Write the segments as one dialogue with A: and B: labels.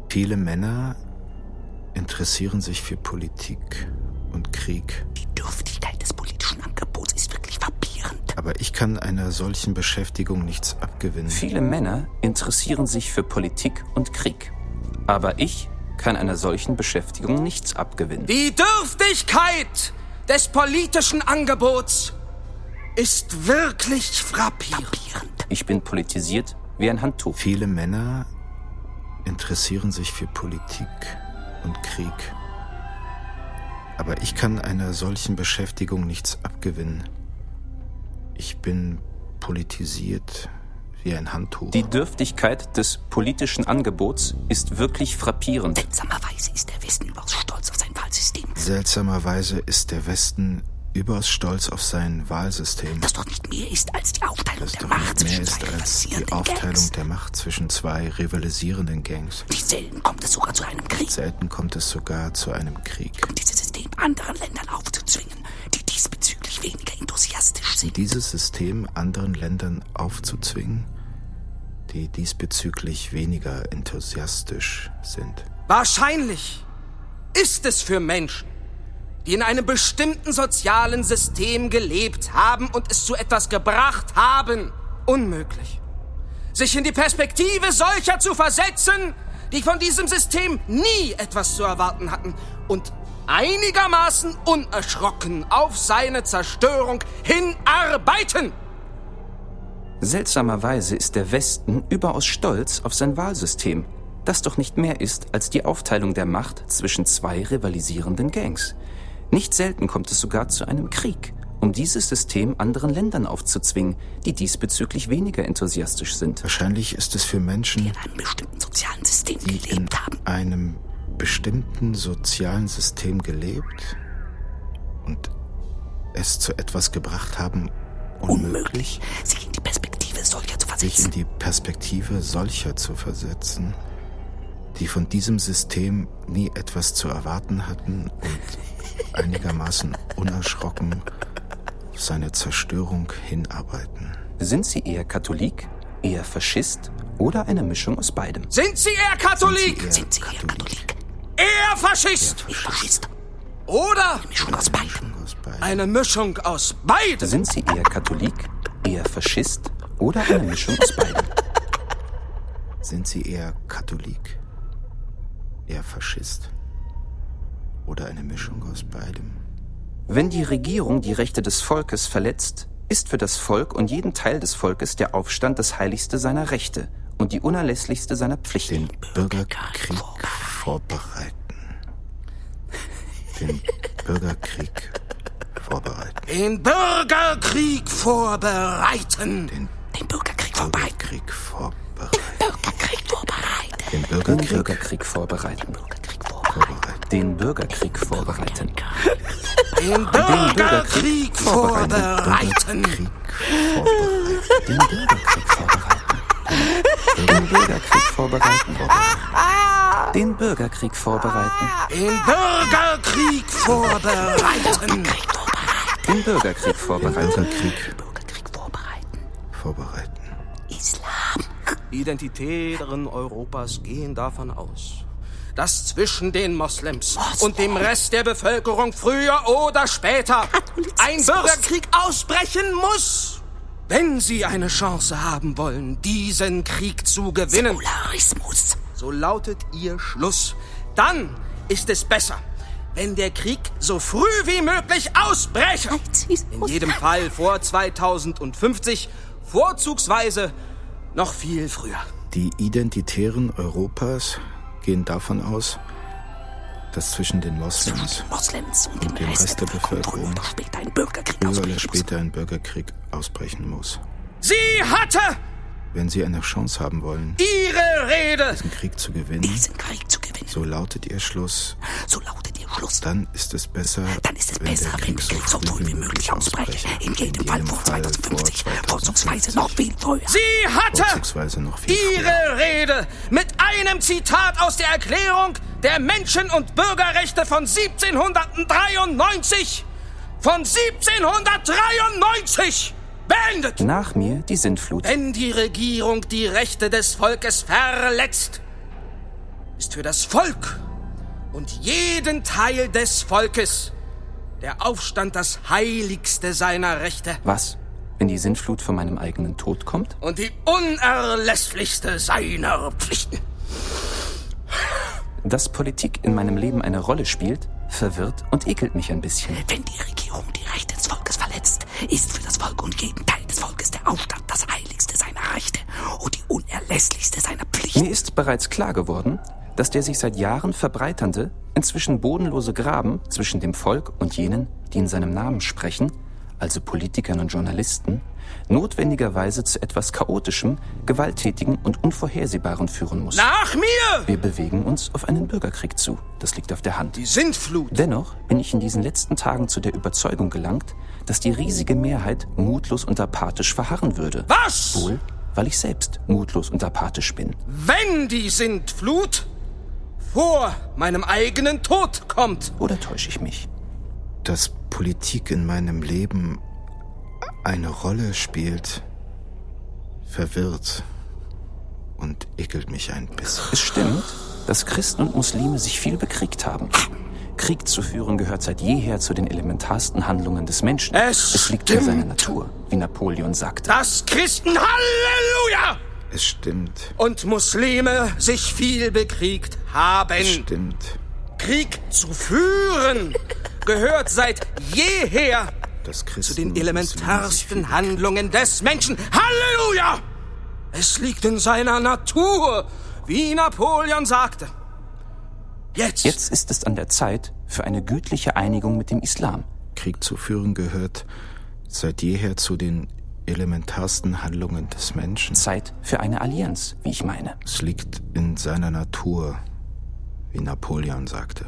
A: Viele Männer interessieren sich für Politik und Krieg.
B: Die Dürftigkeit des politischen Angebots ist wirklich frappierend.
A: Aber ich kann einer solchen Beschäftigung nichts abgewinnen.
C: Viele Männer interessieren sich für Politik und Krieg. Aber ich kann einer solchen Beschäftigung nichts abgewinnen.
D: Die Dürftigkeit des politischen Angebots ist wirklich frappierend.
C: Ich bin politisiert wie ein Handtuch.
A: Viele Männer interessieren sich für Politik und Krieg. Aber ich kann einer solchen Beschäftigung nichts abgewinnen. Ich bin politisiert wie ein Handtuch.
C: Die Dürftigkeit des politischen Angebots ist wirklich frappierend.
B: Seltsamerweise ist der Westen überaus stolz auf sein Wahlsystem.
A: Seltsamerweise ist der Westen überaus stolz auf sein Wahlsystem.
B: Das doch nicht mehr ist als die Aufteilung der Macht zwischen zwei rivalisierenden Gangs.
A: Der Macht zwischen zwei rivalisierenden Gangs.
B: Nicht selten kommt es sogar zu einem Krieg.
A: Und
B: dieses System anderen Ländern aufzuzwingen, die diesbezüglich weniger enthusiastisch sind.
A: Dieses System anderen Ländern aufzuzwingen, die diesbezüglich weniger enthusiastisch sind.
D: Wahrscheinlich ist es für Menschen, die in einem bestimmten sozialen System gelebt haben und es zu etwas gebracht haben, unmöglich, sich in die Perspektive solcher zu versetzen, die von diesem System nie etwas zu erwarten hatten und einigermaßen unerschrocken auf seine Zerstörung hinarbeiten.
C: Seltsamerweise ist der Westen überaus stolz auf sein Wahlsystem, das doch nicht mehr ist als die Aufteilung der Macht zwischen zwei rivalisierenden Gangs. Nicht selten kommt es sogar zu einem Krieg, um dieses System anderen Ländern aufzuzwingen, die diesbezüglich weniger enthusiastisch sind.
A: Wahrscheinlich ist es für Menschen,
B: die in einem bestimmten sozialen System
A: die
B: gelebt haben.
A: In einem bestimmten sozialen System gelebt und es zu etwas gebracht haben,
B: unmöglich, sich in die Perspektive solcher zu versetzen.
A: Die von diesem System nie etwas zu erwarten hatten und einigermaßen unerschrocken auf seine Zerstörung hinarbeiten.
C: Sind Sie eher Katholik, eher Faschist oder eine Mischung aus beidem?
D: Sind Sie eher Katholik?
B: Sind Sie eher Katholik?
D: Eher Faschist? Oder
B: eine Mischung aus beidem?
D: Eine Mischung aus beidem?
C: Sind Sie eher Katholik, eher Faschist oder eine Mischung aus beidem?
A: Sind Sie eher Katholik, eher Faschist oder eine Mischung aus beidem?
C: Wenn die Regierung die Rechte des Volkes verletzt, ist für das Volk und jeden Teil des Volkes der Aufstand das heiligste seiner Rechte und die unerlässlichste seiner Pflichten.
A: Den Bürgerkrieg vorbereiten. Den Bürgerkrieg vorbereiten.
D: Den Bürgerkrieg vorbereiten.
B: Den Bürgerkrieg vorbereiten.
C: Den Bürgerkrieg vorbereiten. Den Bürgerkrieg vorbereiten.
D: Den Bürgerkrieg vorbereiten.
C: Den Bürgerkrieg vorbereiten. Den Bürgerkrieg vorbereiten. Den Bürgerkrieg vorbereiten.
D: Den Bürgerkrieg vorbereiten.
C: Den Bürgerkrieg vorbereiten.
A: Vorbereiten.
B: Islam.
D: Identitären Europas gehen davon aus, dass zwischen den Moslems und dem Rest der Bevölkerung früher oder später ein Bürgerkrieg ausbrechen muss, wenn sie eine Chance haben wollen, diesen Krieg zu gewinnen.
B: Säkularismus.
D: So lautet ihr Schluss. Dann ist es besser, wenn der Krieg so früh wie möglich ausbräche. In jedem Fall vor 2050, vorzugsweise noch viel früher.
A: Die Identitären Europas gehen davon aus, dass zwischen den Moslems
B: und
A: dem Rest der Bevölkerung früher oder später ein Bürgerkrieg ausbrechen muss.
D: Sie hatte,
A: wenn sie eine Chance haben wollen,
D: ihre Rede,
A: diesen Krieg zu gewinnen, so lautet ihr Schluss, dann ist es besser, wenn der Krieg so früh wie möglich ausbreche. In jedem Fall vor 2050,
B: vorzugsweise noch viel früher.
D: Sie hatte ihre Rede mit einem Zitat aus der Erklärung der Menschen- und Bürgerrechte von 1793. Von 1793! Beendet!
C: Nach mir die Sintflut.
D: Wenn die Regierung die Rechte des Volkes verletzt, ist für das Volk und jeden Teil des Volkes der Aufstand das heiligste seiner Rechte.
C: Was, wenn die Sintflut von meinem eigenen Tod kommt?
D: Und die unerlässlichste seiner Pflichten.
C: Dass Politik in meinem Leben eine Rolle spielt, verwirrt und ekelt mich ein bisschen.
B: Wenn die Regierung die Rechte des Volkes verletzt, ist für das Volk und jeden Teil des Volkes der Aufstand das heiligste seiner Rechte und die unerlässlichste seiner Pflichten.
C: Mir ist bereits klar geworden, dass der sich seit Jahren verbreiternde, inzwischen bodenlose Graben zwischen dem Volk und jenen, die in seinem Namen sprechen, also Politikern und Journalisten, notwendigerweise zu etwas Chaotischem, Gewalttätigen und Unvorhersehbaren führen muss.
D: Nach mir!
C: Wir bewegen uns auf einen Bürgerkrieg zu. Das liegt auf der Hand.
D: Die Sintflut.
C: Dennoch bin ich in diesen letzten Tagen zu der Überzeugung gelangt, dass die riesige Mehrheit mutlos und apathisch verharren würde.
D: Was?
C: Wohl, weil ich selbst mutlos und apathisch bin.
D: Wenn die Sintflut vor meinem eigenen Tod kommt.
C: Oder täusche ich mich?
A: Dass Politik in meinem Leben eine Rolle spielt, verwirrt und ekelt mich ein bisschen.
C: Es stimmt, dass Christen und Muslime sich viel bekriegt haben. Krieg zu führen gehört seit jeher zu den elementarsten Handlungen des Menschen. Es liegt in seiner Natur, wie Napoleon sagte.
D: Dass Christen, Halleluja!
A: Es stimmt.
D: Und Muslime sich viel bekriegt haben.
A: Es stimmt.
D: Krieg zu führen gehört seit jeher zu den elementarsten Handlungen des Menschen. Halleluja! Es liegt in seiner Natur, wie Napoleon sagte. Jetzt
C: ist es an der Zeit für eine gütliche Einigung mit dem Islam.
A: Krieg zu führen gehört seit jeher zu den elementarsten Handlungen des Menschen.
C: Zeit für eine Allianz, wie ich meine.
A: Es liegt in seiner Natur, wie Napoleon sagte.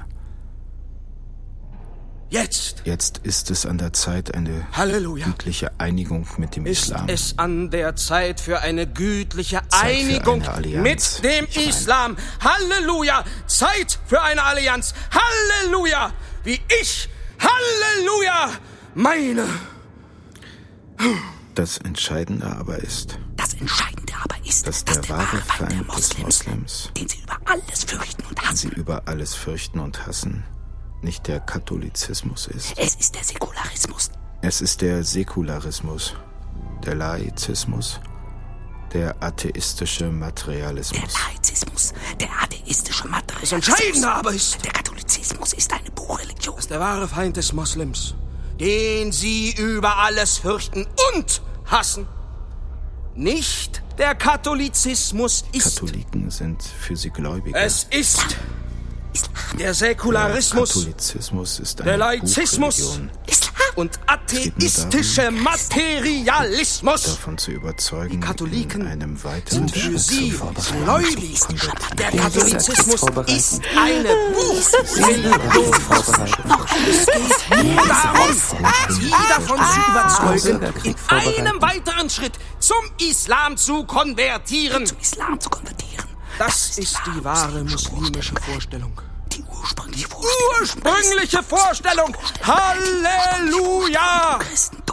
D: Jetzt
A: ist es an der Zeit, eine
D: Halleluja.
A: gütliche Einigung mit dem Islam.
D: Ist es an der Zeit für eine gütliche Einigung mit dem Islam. Halleluja! Zeit für eine Allianz. Halleluja! Wie ich, Halleluja, meine.
A: Das Entscheidende aber ist, dass der wahre Feind des Moslems,
B: den sie über alles fürchten und hassen,
A: nicht der Katholizismus ist.
B: Es ist der Säkularismus.
A: Es ist der Säkularismus, der Laizismus, der atheistische Materialismus.
D: Das Entscheidende aber ist,
B: der Katholizismus ist eine Buchreligion.
D: Das ist der wahre Feind des Moslems, den sie über alles fürchten und hassen. Nicht der Katholizismus ist.
A: Katholiken sind für sie Gläubige.
D: Es ist der Säkularismus,
A: der Katholizismus ist eine
D: der Laizismus und atheistische Materialismus.
A: Davon zu überzeugen,
D: die Katholiken
A: in einem weiteren
D: sind für
A: Schritt
D: sie
A: zu
D: gläubig. Der Katholizismus ist eine Buchreligion. Es geht nur darum, sie davon zu überzeugen, in einem weiteren Schritt zum Islam zu konvertieren. Das ist die wahre muslimische Vorstellung.
B: Die ursprüngliche
D: Vorstellung. Halleluja!
B: Christen